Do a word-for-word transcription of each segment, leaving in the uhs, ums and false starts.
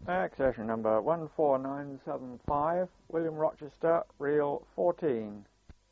Accession number one four nine seven five, William Rochester, reel fourteen.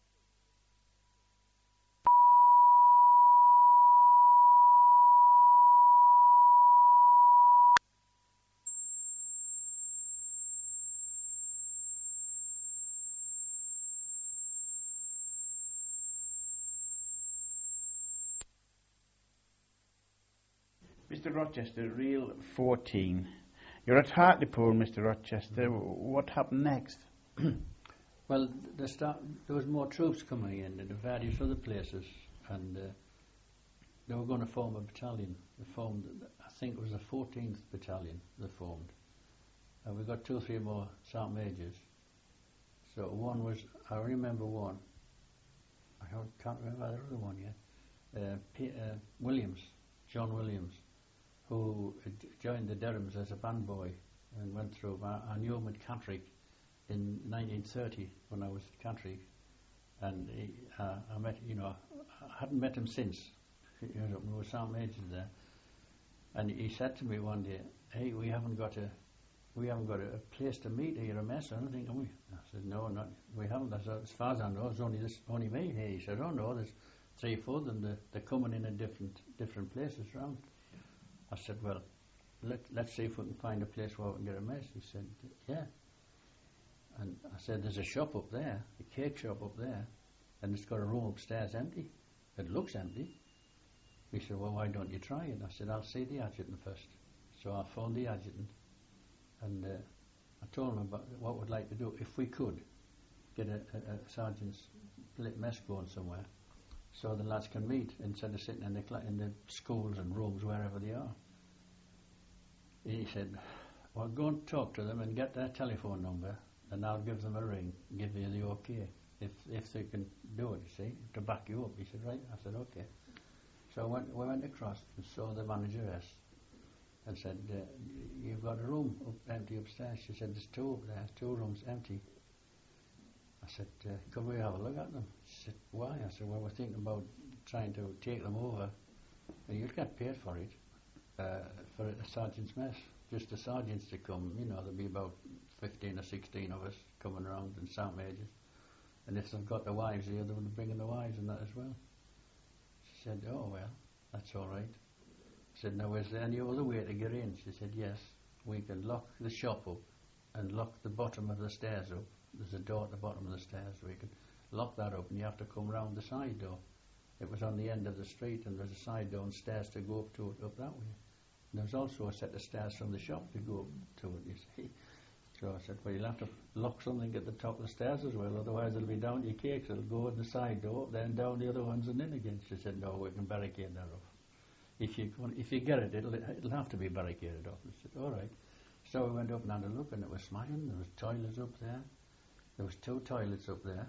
Mister Rochester, reel fourteen. You're at Hartlepool, Mister Rochester. What happened next? Well, the start, there was more troops coming in in various other places, and uh, they were going to form a battalion. They formed, I think it was the fourteenth Battalion they formed. And we got two or three more sergeant majors. So one was, I remember one, I don't, can't remember the other one yet, uh, P, uh, Williams, John Williams, who joined the Derhams as a band boy and went through. I, I knew him at Cantrick in nineteen thirty when I was at Cantrick, and he, uh, I met, you know, I hadn't met him since. He was up with sergeant majors there, and he said to me one day, "Hey, we haven't got a, we haven't got a, a place to meet here, a mess or anything, have we?" I said, "No, not we haven't. As, as far as I know, there's only this, only me here." He said, "Oh no, there's three, four of them. They're, they're coming in at different different places round." I said, "Well, let, let's see if we can find a place where we can get a mess." He said, "Yeah." And I said, "There's a shop up there, a cake shop up there, and it's got a room upstairs empty. It looks empty." He said, "Well, why don't you try it?" I said, "I'll see the adjutant first." So I phoned the adjutant, and uh, I told him about what we'd like to do, if we could, get a, a, a sergeant's mess going somewhere, so the lads can meet instead of sitting in the, cl- in the schools and rooms wherever they are. He said, "Well, go and talk to them and get their telephone number, and I'll give them a ring, give you the okay, if if they can do it, you see, to back you up." He said, "Right." I said, "Okay." So I went, we went across and saw the manageress and said, uh, "You've got a room up, empty upstairs." She said, "There's two up there, two rooms empty." I said, uh, "Could we have a look at them?" She said, "Why?" I said, "Well, we're thinking about trying to take them over, and you'll get paid for it, uh, for a sergeant's mess. Just the sergeants to come, you know, there'll be about fifteen or sixteen of us coming around, and sergeant majors. And if they've got the wives here, they'll be bringing the wives and that as well." She said, "Oh, well, that's all right." I said, "Now, is there any other way to get in?" She said, "Yes, we can lock the shop up and lock the bottom of the stairs up. There's a door at the bottom of the stairs. We can lock that up, and you have to come round the side door." It was on the end of the street, and there's a side door and stairs to go up to it, up that way. And there's also a set of stairs from the shop to go up to it, you see. So I said, "Well, you'll have to lock something at the top of the stairs as well, otherwise it'll be down to your cakes. It'll go in the side door, then down the other ones and in again." She said, "No, we can barricade that off. If you if you get it, it'll it'll have to be barricaded off." I said, "All right." So we went up and had a look, and it was smashing. There was toilets up there. There was two toilets up there.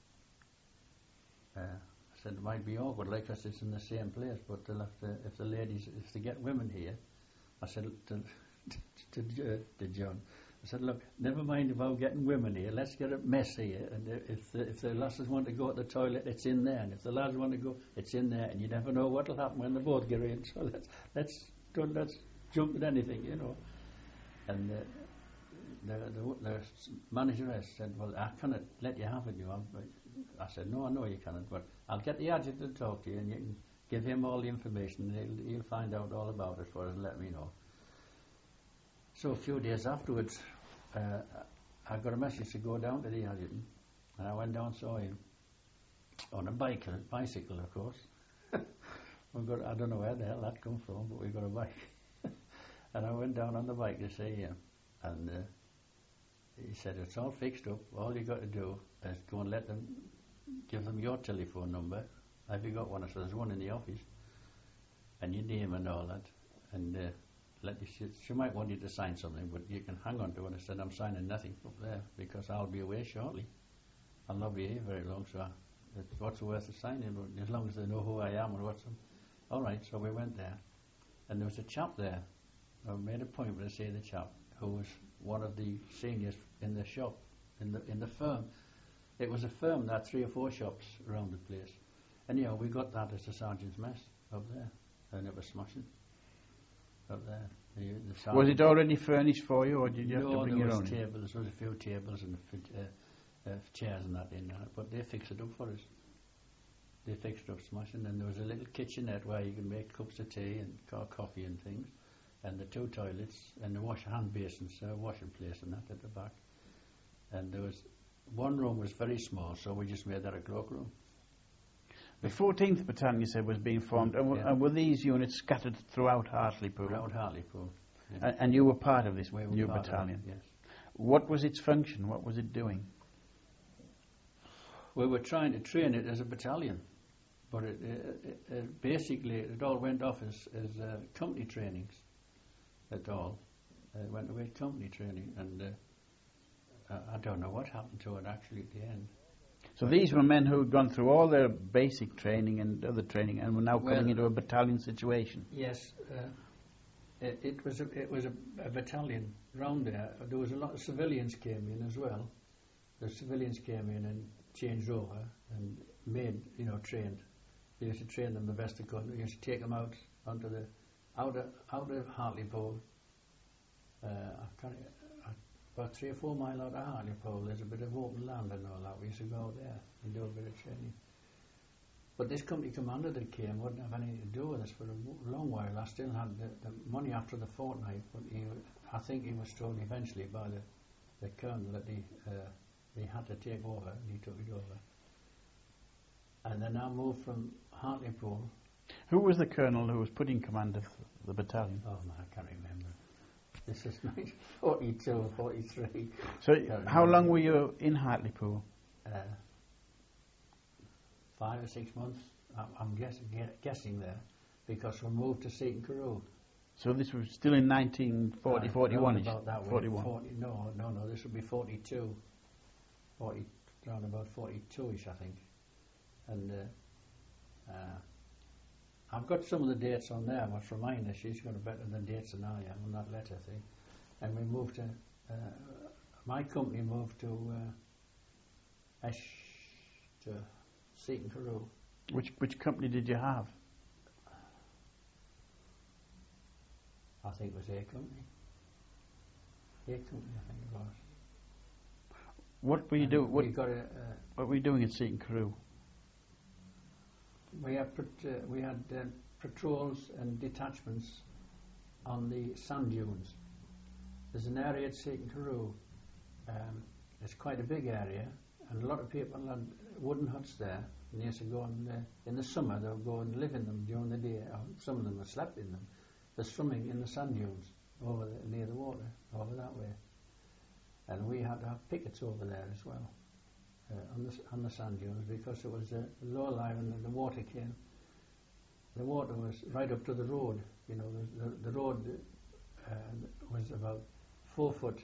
Uh, I said, "It might be awkward, like us, it's in the same place, but they'll have to, if the ladies, if they get women here," I said to, to, to, to John, I said, "Look, never mind about getting women here. Let's get a mess here. And if the, if the lasses want to go to the toilet, it's in there. And if the lads want to go, it's in there. And you never know what'll happen when they both get in. So let's let's don't let's jump at anything, you know." And uh, the, the the manageress said, "Well, I cannot let you have it, you know." I said, "No, I know you cannot, but I'll get the adjutant to talk to you, and you can give him all the information. And he'll, he'll find out all about it for us and let me know." So a few days afterwards, uh, I got a message to go down to the adjutant, and I went down and saw him on a bike, a bicycle, of course. we got, I don't know where the hell that come from, but we got a bike. And I went down on the bike to see him, and uh, he said, "It's all fixed up. All you got to do is go and let them, give them your telephone number. Have you got one?" I said, "There's one in the office, and your name and all that, and uh, let you, she, she might want you to sign something, but you can hang on to it." I said, "I'm signing nothing up there because I'll be away shortly. I'll not be here very long, so it's, what's the worth of signing? But as long as they know who I am or what's them." All right, so we went there, and there was a chap there. I made a point to say the chap who was one of the seniors in the shop, in the in the firm. It was a firm that had three or four shops around the place. Anyhow, we got that as the sergeant's mess up there, and it was smashing up there. The, the Was sergeant- it already furnished for you, or did you have no, to bring there your was own? in? tables. There was a few tables and a few, uh, uh, chairs and that in there, but they fixed it up for us. They fixed it up smashing, and there was a little kitchenette where you could make cups of tea and co- coffee and things, and the two toilets and the wash hand basins, uh, washing place and that at the back. And there was one room was very small, so we just made that a cloakroom. The fourteenth Battalion, you said, was being formed, and, w- Yeah. and were these units scattered throughout Hartlepool? Around Hartlepool. Yeah. And, and you were part of this We were new part of it, battalion? yes. What was its function? What was it doing? We were trying to train it as a battalion, but it, it, it, it basically it all went off as, as uh, company trainings. At all, uh, it went away company training, and uh, I, I don't know what happened to it actually at the end. So these were men who had gone through all their basic training and other training, and were now Well- coming into a battalion situation. Yes, uh, it, it was a, it was a, a battalion round there. There was a lot of civilians came in as well. The civilians came in and changed over and made, you know, trained. They used to train them the best they could. We used to take them out onto the outer out of Hartlepool. Uh, I can't, uh, about three or four mile out of Hartlepool, there's a bit of open land and all that. We used to go there and do a bit of training. But this company commander that came wouldn't have anything to do with us for a w- long while. I still had the, the money after the fortnight, but he, I think he was told eventually by the, the colonel that he, uh, he had to take over, and he took it over. And then I moved from Hartlepool. Who was the colonel who was put in command of the battalion? Oh man, I can't remember. This is nineteen forty-two, forty-three. So Can't how remember. long were you in Hartlepool? Uh, five or six months. I'm, I'm guess, gue- guessing there, because we moved to Seaton Carew. So this was still in nineteen forty, Uh, forty-one? round about that way. forty-one. forty, no, no, no. This would be forty-two. forty, round about forty-two-ish, I think. And uh, uh, I've got some of the dates on there. But from mine, she's got a better than dates than I am on that letter thing. And we moved to. Uh, my company moved to uh, Esh to Seaton Carew. Which which company did you have? I think it was A Company. A Company, I think it was. What were you And doing? What, We got a. Uh, what were you doing at Seaton Carew? We had pat- uh, we had uh, patrols and detachments on the sand dunes. There's an area at Seaton Carew. Um, it's quite a big area, and a lot of people had wooden huts there. And they used to go and, uh, in the summer, they would go and live in them during the day. Or some of them would slept in them. They're swimming in the sand dunes over the, near the water, over that way. And we had to have pickets over there as well. Uh, on the s- on the sand dunes, because it was uh, low lying and the water came. The water was right up to the road. You know, the the, the road uh, was about four foot,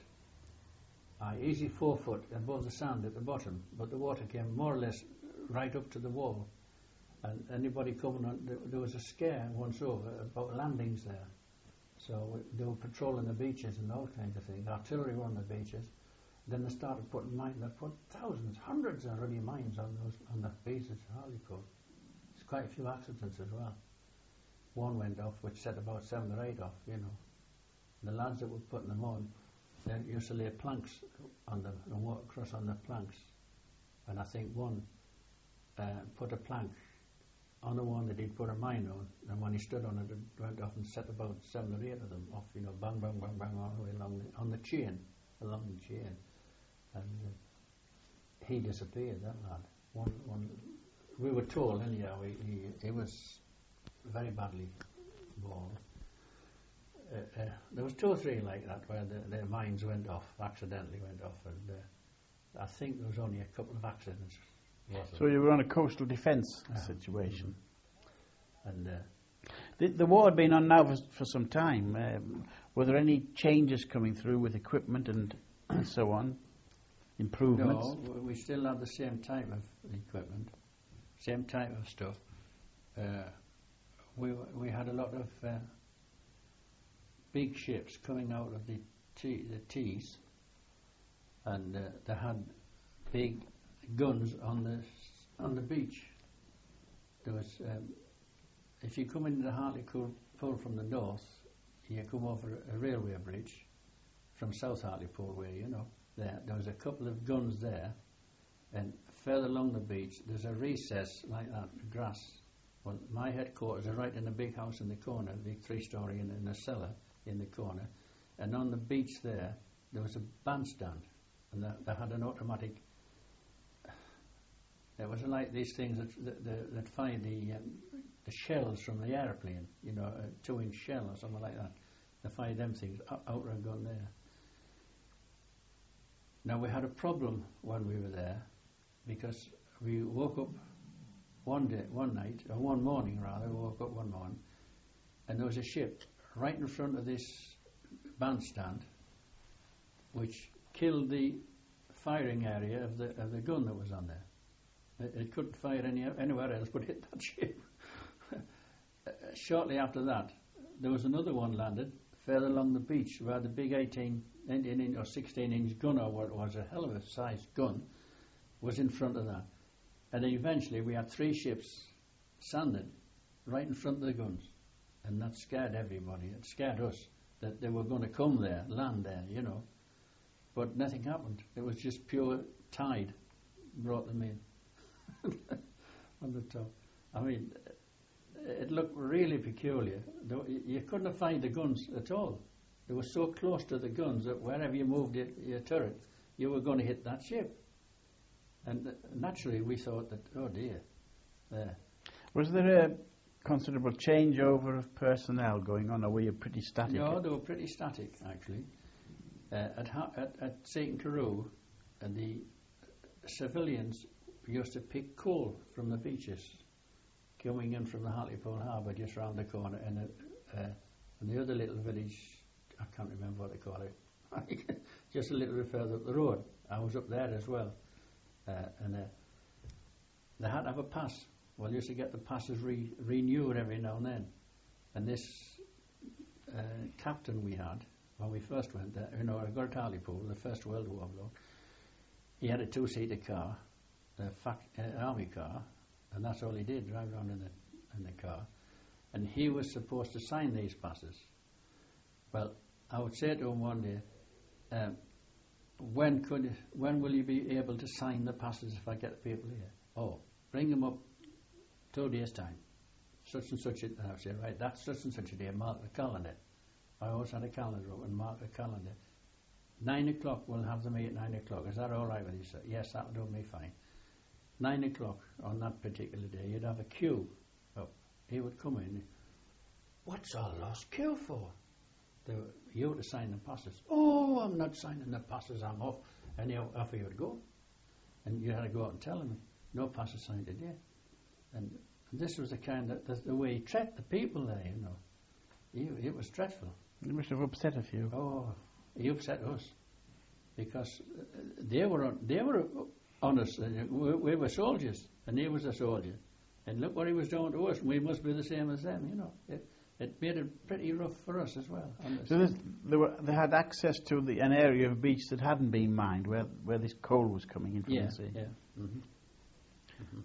uh, easy four foot above the sand at the bottom, but the water came more or less right up to the wall. And anybody coming on, there, there was a scare once over about landings there. So we, they were patrolling the beaches and all kinds of things. Artillery were on the beaches. Then they started putting mines. They put thousands, hundreds already mines on those on the beaches of Hartlepool. There's quite a few accidents as well. One went off, which set about seven or eight off. You know, the lads that were putting them on, they used to lay planks on them and walk across on the planks. And I think one uh, put a plank on the one that he'd put a mine on, and when he stood on it, it went off and set about seven or eight of them off. You know, bang, bang, bang, bang, all the way along the, on the chain, along the chain. And uh, he disappeared, that lad. One, one, we were told anyhow he, he, he was very badly mauled. Uh, uh, there was two or three like that where the, their mines went off, accidentally went off, and uh, I think there was only a couple of accidents. wasn't So you were on a coastal defence Yeah. situation. and uh, The, the war had been on now for, for some time. Um, were there any changes coming through with equipment and, and so on? Improvements? no, w- we still have the same type of equipment, same type of stuff. Uh, we w- we had a lot of uh, big ships coming out of the T- the Tees, and uh, they had big guns on the s- on the beach. There was, um, if you come into the Hartlepool from the north, you come over a railway bridge from South Hartlepool way, you know, there, there was a couple of guns there, and further along the beach there's a recess like that, grass. Well, my headquarters are right in a big house in the corner, a big three-storey in, in a cellar in the corner, and on the beach there, there was a bandstand, and they, they had an automatic. It was like these things that that, that fire the um, the shells from the airplane, you know, a two-inch shell or something like that. They fire them things out of a gun there. Now we had a problem when we were there, because we woke up one day, one night, or one morning rather. We woke up one morning, and there was a ship right in front of this bandstand, which killed the firing area of the of the gun that was on there. It, it couldn't fire any, anywhere else but hit that ship. uh, shortly after that, there was another one landed further along the beach, where the big eighteen inch or sixteen inch gun, or what was a hell of a sized gun, was in front of that. And then eventually we had three ships sanded right in front of the guns, and that scared everybody. It scared us that they were going to come there, land there, you know. But nothing happened. It was just pure tide brought them in on the top. I mean, it looked really peculiar. You couldn't find the guns at all. They were so close to the guns that wherever you moved it, your turret, you were going to hit that ship. And naturally we thought that, oh dear, there. Was there a considerable changeover of personnel going on, or were you pretty static? No, they were pretty static, actually. Uh, at, ha- at, at Saint Carew, uh, the civilians used to pick coal from the beaches, coming in from the Hartlepool Harbour just round the corner, and, uh, uh, and the other little village, I can't remember what they call it, just a little bit further up the road. I was up there as well. Uh, and uh, they had to have a pass. Well, you used to get the passes re- renewed every now and then. And this uh, captain we had, when we first went there, you know, I got at Hartlepool, the First World War bloke, he had a two-seater car, a fac- uh, army car, and that's all he did, drive around in the, in the car. And he was supposed to sign these passes. Well, I would say to him one day, um, When could when will you be able to sign the passes if I get the people here? Oh, bring them up two days' time. Such and such a day. I say, right, that's such and such a day. Mark the calendar. I always had a calendar up and mark the calendar. Nine o'clock, we'll have the meet at nine o'clock. Is that all right with you, sir? Yes, that'll do me fine. Nine o'clock on that particular day, you'd have a queue up. He would come in. What's all this queue for? The, you were to sign the passes. Oh, I'm not signing the passes, I'm off. And he, off he would go. And you had to go out and tell him, no passes signed today. And, and this was the kind of, the, the way he treated the people there, you know. He, it was dreadful. You must have upset a few. Oh, he upset us. Because uh, they were on, they were on us. And we, we were soldiers, and he was a soldier. And look what he was doing to us, and we must be the same as them, you know. It, It made it pretty rough for us as well. So this, they, were, they had access to the, an area of beach that hadn't been mined, where where this coal was coming in from yeah, the sea. Yeah, mm-hmm. Mm-hmm.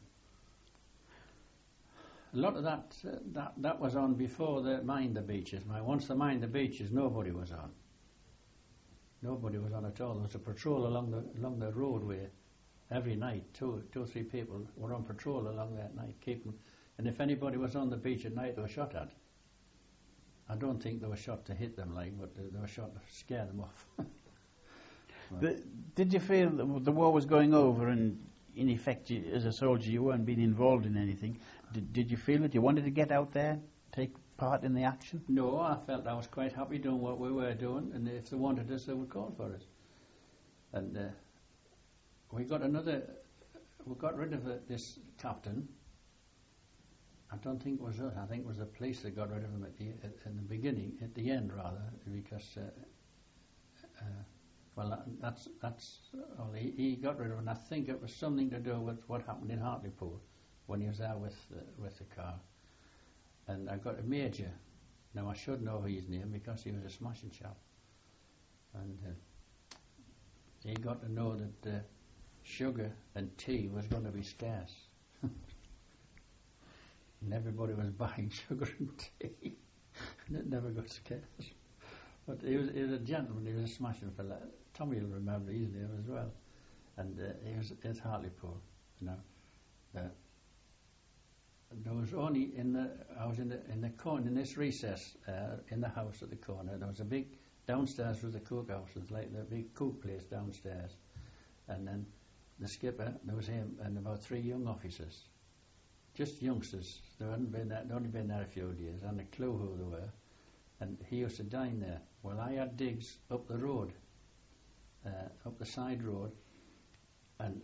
A lot of that, uh, that that was on before they mined the beaches. My, once they mined the beaches, nobody was on. Nobody was on at all. There was a patrol along the along the roadway every night. Two, two or three people were on patrol along that night, keeping. And if anybody was on the beach at night, they were shot at. I don't think they were shot to hit them, like, but they were shot to scare them off. the, did you feel that the war was going over, and in effect, you, as a soldier, you weren't being involved in anything? Did, did you feel that you wanted to get out there, take part in the action? No, I felt I was quite happy doing what we were doing, and if they wanted us, they would call for us. And uh, we got another. We got rid of uh, this captain. I don't think it was us. I think it was the police that got rid of him at the at, in the beginning, at the end rather, because uh, uh, well, that, that's that's well, he, he got rid of him. And I think it was something to do with what happened in Hartlepool when he was there with uh, with the car. And I got a major. Now I should know his name because he was a smashing chap. And uh, he got to know that uh, sugar and tea was going to be scarce. And everybody was buying sugar and tea. and it never got scarce. But he was, he was a gentleman, he was a smashing fella. Tommy will remember his name as well. And uh, he was at Hartlepool, you know. Uh, there was only in the, I was in the, in the corner, in this recess, uh, in the house at the corner, there was a big, downstairs was the cookhouse, it was like the big cook place downstairs. And then the skipper, there was him and about three young officers. Just youngsters. They hadn't been there, they'd only been there a few days, and a clue who they were. And he used to dine there. Well, I had digs up the road, uh, up the side road, and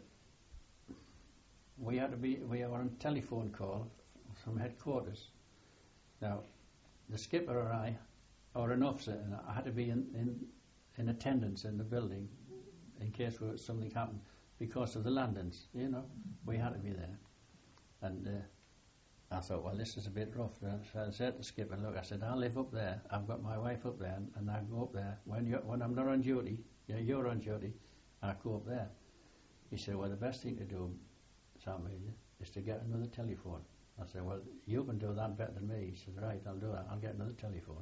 we had to be, we were on telephone call from headquarters. Now, the skipper or I, or an officer, and I had to be in, in, in attendance in the building in case something happened because of the landings, you know. We had to be there. And uh, I thought, well, this is a bit rough. So I said to the skipper, look, I said, I live up there. I've got my wife up there, and, and I go up there. When you when I'm not on duty, yeah, you're on duty, I go up there. He said, well, the best thing to do, Sam, is to get another telephone. I said, well, you can do that better than me. He said, right, I'll do that. I'll get another telephone.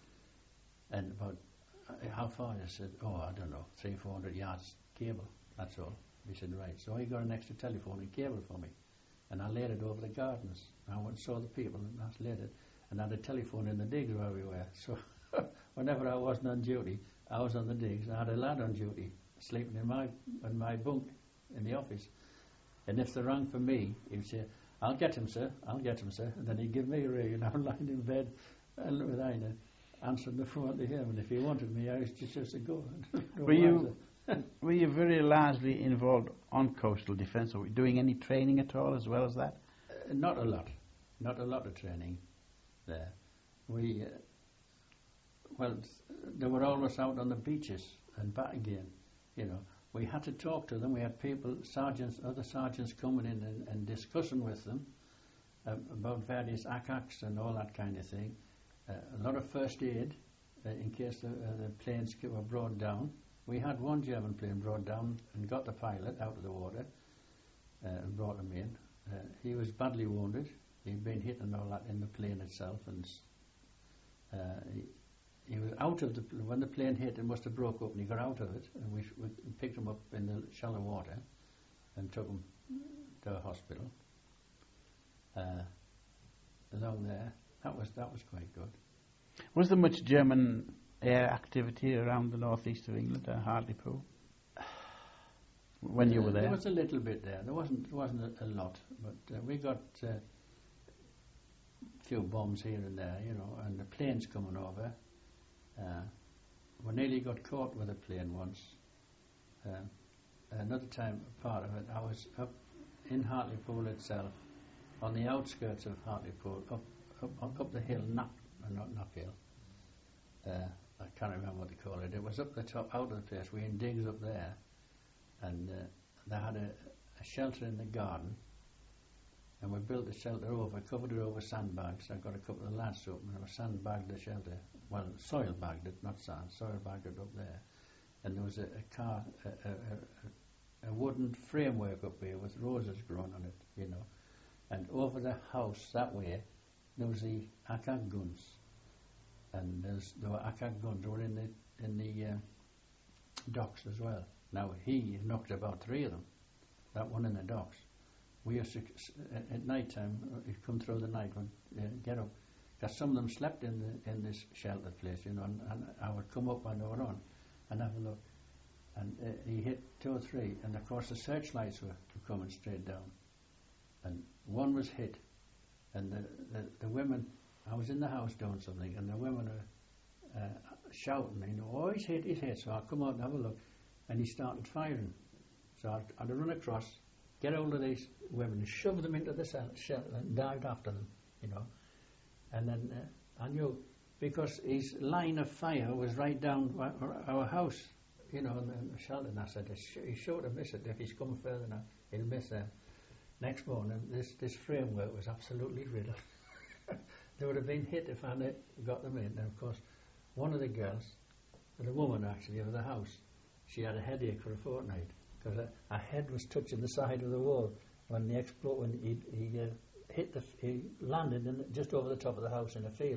And about, uh, how far? I said, oh, I don't know, three, four hundred yards cable, that's all. He said, right. So he got an extra telephone and cable for me. And I laid it over the gardens. I went and saw the people, and I laid it. And I had a telephone in the digs where we were. So whenever I wasn't on duty, I was on the digs. I had a lad on duty, sleeping in my in my bunk in the office. And if they rang for me, he'd say, I'll get him, sir, I'll get him, sir. And then he'd give me a ring, and I'm lying in bed, and with Aina answering the phone to him. And if he wanted me, I used to just to go. Were you, were you very largely involved on coastal defence? Or were you doing any training at all as well as that? Uh, not a lot. Not a lot of training there. We, uh, well, they were always out on the beaches and back again, you know. We had to talk to them. We had people, sergeants, other sergeants coming in and, and discussing with them uh, about various A C A Cs and all that kind of thing. Uh, a lot of first aid uh, in case the, uh, the planes were brought down. We had one German plane brought down and got the pilot out of the water uh, and brought him in. Uh, he was badly wounded. He'd been hit and all that in the plane itself, and uh, he, he was out of the, when the plane hit, it must have broke up, and he got out of it, and we, we picked him up in the shallow water and took him to a hospital uh, along there. That was that was quite good. Was there much German air activity around the northeast of England, at Hartlepool, when you were there? There was a little bit there. There wasn't wasn't a, a lot, but uh, we got a uh, few bombs here and there, you know, and the planes coming over. Uh, we nearly got caught with a plane once. Uh, another time, part of it, I was up in Hartlepool itself, on the outskirts of Hartlepool, up up, up the hill, Knap, uh, not Knap Hill. Uh, I can't remember what they call it. It was up the top, out of the place. We were in digs up there, and uh, they had a, a shelter in the garden, and we built the shelter over, covered it over sandbags. I got a couple of lads up, and I sandbagged the shelter. Well, soil bagged it, not sand. Soil bagged it up there, and there was a, a car, a, a, a, a wooden framework up there with roses growing on it, you know. And over the house that way, there was the A C A G guns, and there's, there were A C A G guns. They were in the in the uh, docks as well. Now he knocked about three of them. That one in the docks. We used to at, at night time, he'd come through the night, would uh, get up. Because some of them slept in the in this shelter place, you know, and, and I would come up when they were on and have a look. And uh, he hit two or three, and of course the searchlights were, were coming straight down. And one was hit, and the, the, the women, I was in the house doing something, and the women are uh, shouting, you know, oh, he's hit, he's hit. So I come out and have a look, and he started firing. So I'd, I'd run across, get hold of these women, and shove them into the shelter and dive after them, you know. And then uh, I knew, because his line of fire was right down our, our house, you know, in the shelter. And I said, he's sure to miss it. If he's coming further now, he'll miss there. Next morning, this, this framework was absolutely riddled. They would have been hit if I had got them in. And of course, one of the girls, the woman actually of the house, she had a headache for a fortnight because her, her head was touching the side of the wall when the explode, when he, he uh, hit the, he landed in, just over the top of the house in a field,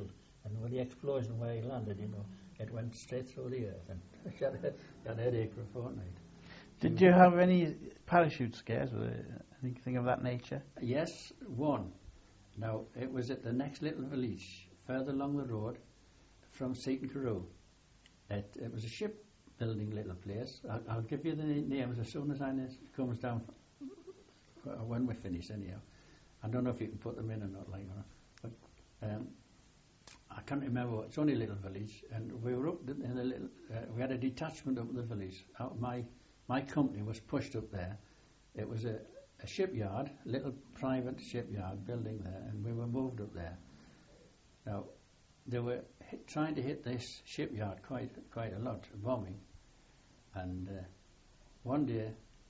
And with the explosion where he landed, you know, it went straight through the earth, and he had a, had a headache for a fortnight. Did you have any parachute scares or anything of that nature? Yes, one. Now, it was at the next little village, further along the road from Seaton Carew. It, it was a shipbuilding little place. I'll, I'll give you the names as soon as I it comes down, uh, when we're finished anyhow. I don't know if you can put them in or not, like that. But um, I can't remember. It's only a little village, and we were up in a little. Uh, we had a detachment up in the village. Out my my company was pushed up there. It was a, a shipyard, a little private shipyard building there, and we were moved up there. Now, they were hit, trying to hit this shipyard quite quite a lot, bombing. And uh, one day,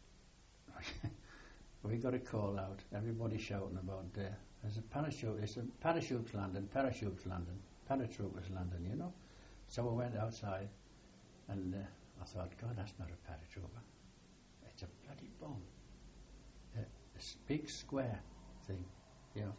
we got a call out. Everybody shouting about uh, there's a parachute. It's a parachutes landing, parachutes landing, paratroopers landing. You know. So we went outside, and uh, I thought, God, that's not a paratrooper. It's a bloody bomb. Uh, this big square thing, you know.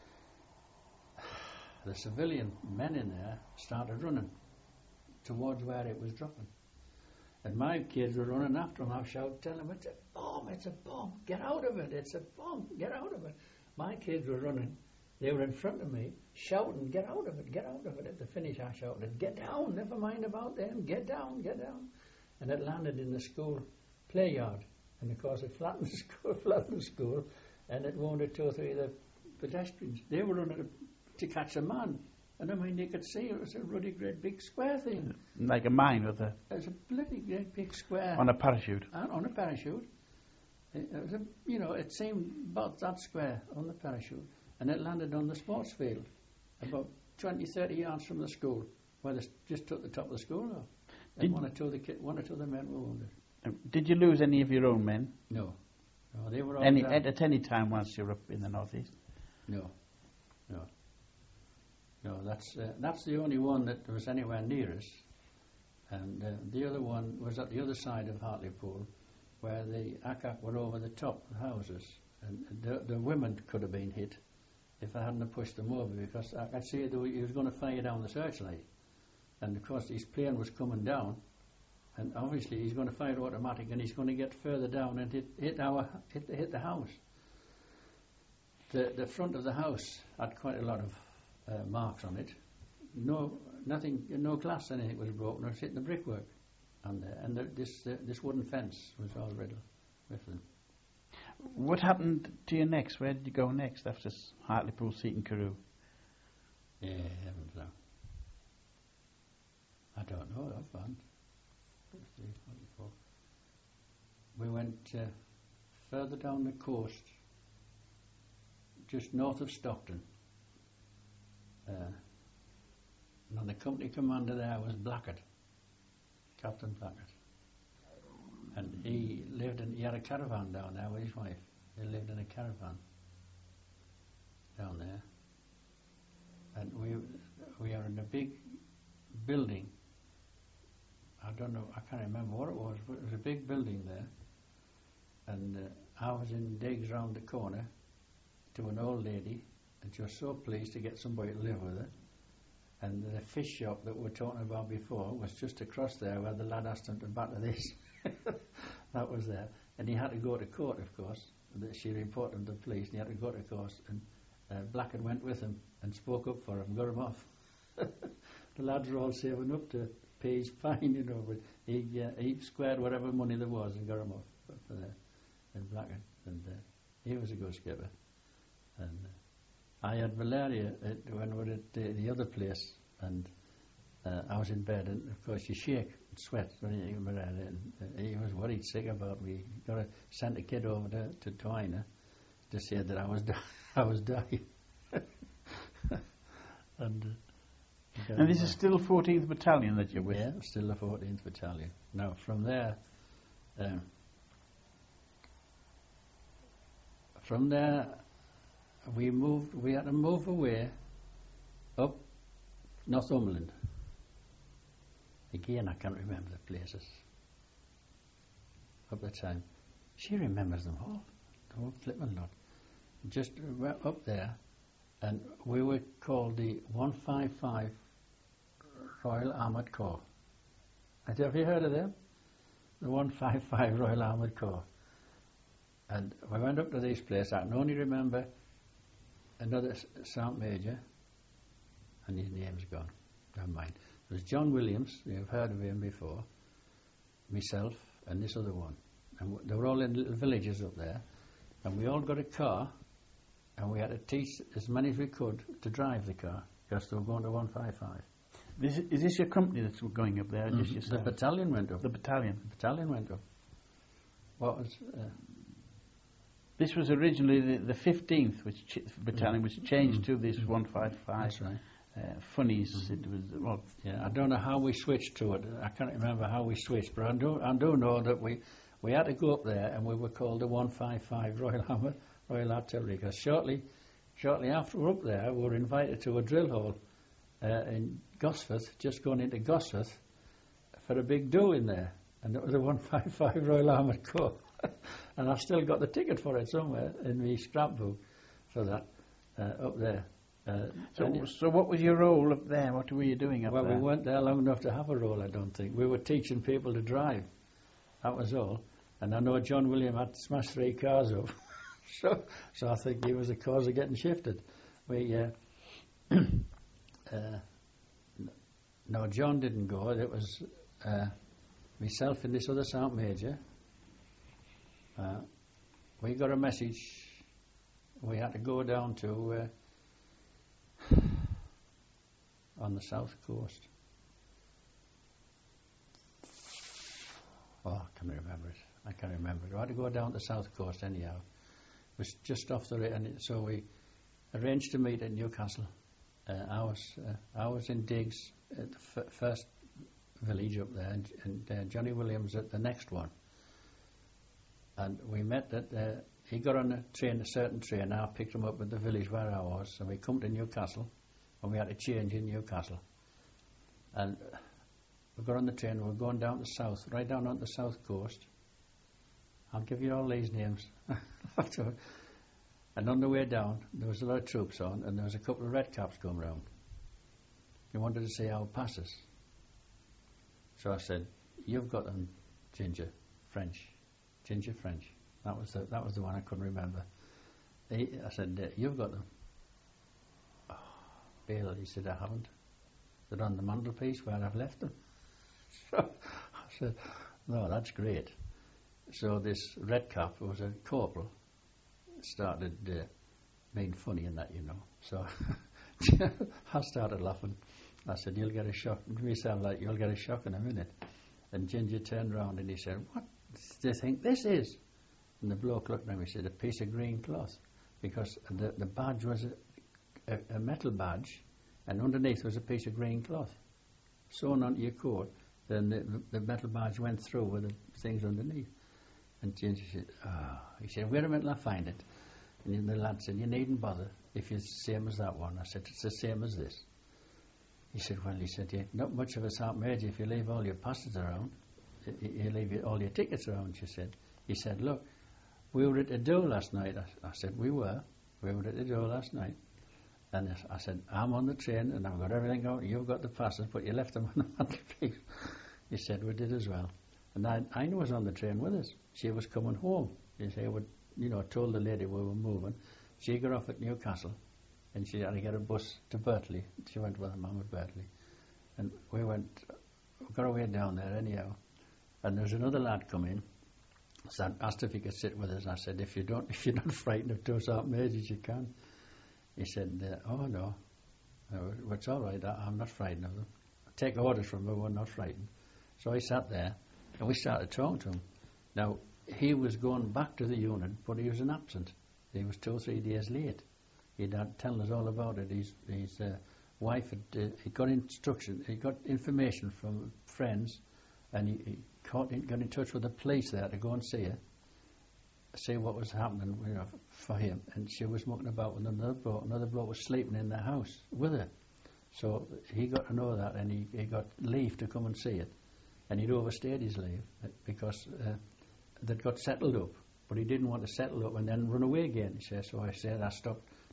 The civilian men in there started running towards where it was dropping. And my kids were running after him. I shouted, telling them, it's a bomb, it's a bomb, get out of it, it's a bomb, get out of it. My kids were running. They were in front of me, shouting, get out of it, get out of it. At the finish, I shouted, get down, never mind about them, get down, get down. And it landed in the school play yard. And of course, it flattened the school, flattened the school, and it wounded two or three of the pedestrians. They were running to catch a man. And I mean, you could see it was a really great big square thing. Like a mine with a... It was a bloody great big square. On a parachute? Uh, on a parachute. It, it was a, you know, it seemed about that square on the parachute. And it landed on the sports field, about twenty, thirty yards from the school, where they just took the top of the school off. And one or, two of the ki- one or two of the men were wounded. Uh, did you lose any of your own men? No. No, they were all any, down. at, at any time whilst you were up in the northeast? No. No. No, that's uh, that's the only one that was anywhere near us, and uh, the other one was at the other side of Hartlepool, where the A C A C were over the top of the houses, and the, the women could have been hit if I hadn't have pushed them over, because I could see that he was going to fire down the searchlight, and of course his plane was coming down, and obviously he's going to fire automatic, and he's going to get further down and hit hit our hit the, hit the house. The the front of the house had quite a lot of Uh, marks on it. No, nothing, no glass, anything was broken. It was hitting the brickwork, and uh, and the, this uh, this wooden fence was all riddled with them. What happened to you next? Where did you go next after Hartlepool, Seaton Carew? Yeah, heavens no. I don't know. I found. We went uh, further down the coast, just north of Stockton. Uh, and the company commander there was Blackett, Captain Blackett, and he lived in. He had a caravan down there with his wife. They lived in a caravan down there, and we we are in a big building. I don't know. I can't remember what it was, but it was a big building there, and uh, I was in digs round the corner to an old lady. And she was so pleased to get somebody to live with her. And the fish shop that we were talking about before was just across there where the lad asked him to batter this. That was there. And he had to go to court, of course. She reported him to the police, and he had to go to court. And uh, Blackett went with him and spoke up for him, got him off. The lads were all saving up to pay his fine, you know, but he, uh, he squared whatever money there was and got him off for, for that. And Blackett. And uh, he was a good skipper. And... Uh, I had malaria at, when we were at uh, the other place, and uh, I was in bed, and of course you shake and sweat when you get malaria, and uh, he was worried sick about me. Got to send a kid over to, to Twiner to say that I was di- I was dying. and uh, and this is still fourteenth Battalion that you're with? Yeah, still the fourteenth Battalion. Now from there, um, from there. We moved. We had to move away up Northumberland. Again, I can't remember the places. Up the time, she remembers them all. The whole flipping lot. Just uh, up there, and we were called the one fifty-five Royal Armoured Corps. Have you heard of them? The one fifty-five Royal Armoured Corps. And we went up to this place. I can only remember another Sergeant Major, and his name's gone. Never mind. There was John Williams. You've heard of him before. Myself and this other one. And they were all in little villages up there. And we all got a car, and we had to teach as many as we could to drive the car, because they were going to one fifty-five. This, is this your company that's going up there? Or Mm-hmm. just yourself? The battalion went up. The battalion. The battalion went up. What was... Uh, This was originally the, the fifteenth which ch- battalion, which changed to this one fifty-five. That's right. Uh, funnies, it was, well, Yeah, I don't know how we switched to it. I can't remember how we switched, but I do, I do know that we, we had to go up there, and we were called the one fifty-five Royal Armour, Royal Artillery, because shortly, shortly after we were up there, we were invited to a drill hall uh, in Gosforth, just going into Gosforth, for a big do in there, and it was the one fifty-five Royal Armoured Corps. And I've still got the ticket for it somewhere in the scrapbook for that uh, up there. Uh, so, so what was your role up there? What were you doing up well, there? we weren't there long enough to have a role, I don't think. We were teaching people to drive. That was all. And I know John William had smashed three cars up. so so I think he was the cause of getting shifted. We, uh, uh, no, John didn't go. It was uh, myself and this other Sergeant Major. Uh, we got a message. We had to go down to uh, on the south coast. Oh, I can't remember it. I can't remember it. We had to go down the south coast anyhow. It was just off the road, and it, so we arranged to meet at Newcastle. Uh, I was uh, I was in Diggs at the f- first village up there, and, and uh, Johnny Williams at the next one. And we met at, uh, he got on a train, a certain train, and I picked him up at the village where I was, and we come to Newcastle, and we had to change in Newcastle. And we got on the train, we were going down the south, right down on the south coast. I'll give you all these names. And on the way down, there was a lot of troops on, and there was a couple of red caps going round. They wanted to see our passes. So I said, you've got them, Ginger, French. Ginger French. That was the, that was the one I couldn't remember. He, I said, uh, you've got them. Oh, Bill, he said, I haven't. They're on the mantelpiece where I've left them. So I said, no, that's great. So this red cap, who was a corporal, started uh, being funny in that, you know. So I started laughing. I said, you'll get a shock. To myself, like, you'll get a shock in a minute. And Ginger turned around and he said, what do you think this is? And the bloke looked at me and said, a piece of green cloth. Because the, the badge was a, a, a metal badge, and underneath was a piece of green cloth sewn onto your coat. Then the, the, the metal badge went through with the things underneath. And Ginger said, oh. He said, wait a minute, I'll find it. And the lad said, you needn't bother if it's the same as that one. I said, it's the same as this. He said, well, he said, you're not much of a Sergeant Major if you leave all your passes around. You leave your, all your tickets around, she said. He said, look, we were at a do last night. I, I said, we were. We were at a do last night. And I said, I'm on the train and I've got everything out. You've got the passes, but you left them on the mantelpiece. He said, we did as well. And I, I was on the train with us. She was coming home. He said, would, you know, told the lady we were moving. She got off at Newcastle and she had to get a bus to Berkeley. She went with her mum at Berkeley. And we went, we got away down there anyhow. And there's another lad come in. So I asked if he could sit with us. I said, if you don't, if you're not frightened of two Sergeant Majors, you can. He said, uh, oh no, no, it's all right. I, I'm not frightened of them. I take orders from them, we're not frightened. So he sat there, and we started talking to him. Now, he was going back to the unit, but he was an absent. He was two or three days late. He'd had telling us all about it. His, his uh, wife had uh, he got instruction, he got information from friends, and he, he caught in, got in touch with the police there to go and see her, see what was happening, you know, for him. And she was mucking about with another bloke. Another bloke was sleeping in their house with her. So he got to know that, and he, he got leave to come and see it. And he'd overstayed his leave because uh, they'd got settled up. But he didn't want to settle up and then run away again, he said. So I said, I stopped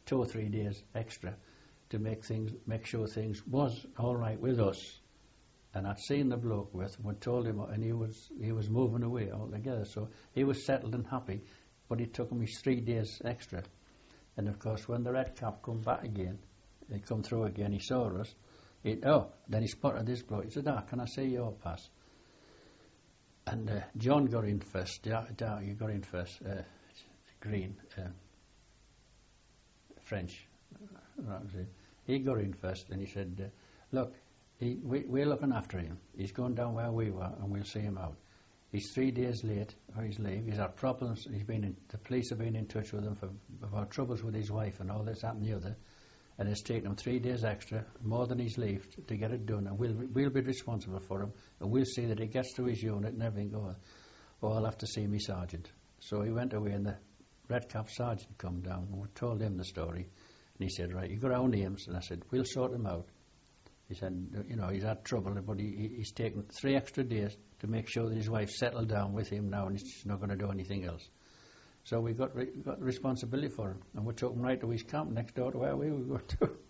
two or three days extra to make things, make sure things was all right with us. And I'd seen the bloke with, and we told him, and he was he was moving away altogether. So he was settled and happy, but it took him his three days extra. And of course, when the red cap come back again, he come through again, he saw us. He, oh, then he spotted this bloke. He said, "Ah, can I see your pass?" And uh, John got in first. Yeah, yeah, you got in first. Uh, green, uh, French. He got in first, and he said, uh, "Look, he, we, we're looking after him. He's going down where we were, and we'll see him out. He's three days late for his leave. He's had problems. He's been in, the police have been in touch with him for about troubles with his wife and all this, that, and the other. And it's taken him three days extra, more than his leave, to, to get it done. And we'll we'll be responsible for him, and we'll see that he gets to his unit and everything goes. Oh, I'll have to see me sergeant." So he went away, and the red cap sergeant come down, and we told him the story. And he said, "Right, you got our names." And I said, "We'll sort him out." He said, "You know, he's had trouble, but he, he's taken three extra days to make sure that his wife settled down with him now, and he's not going to do anything else." So we got re- got responsibility for him, and we took him right to his camp next door to where we were going to.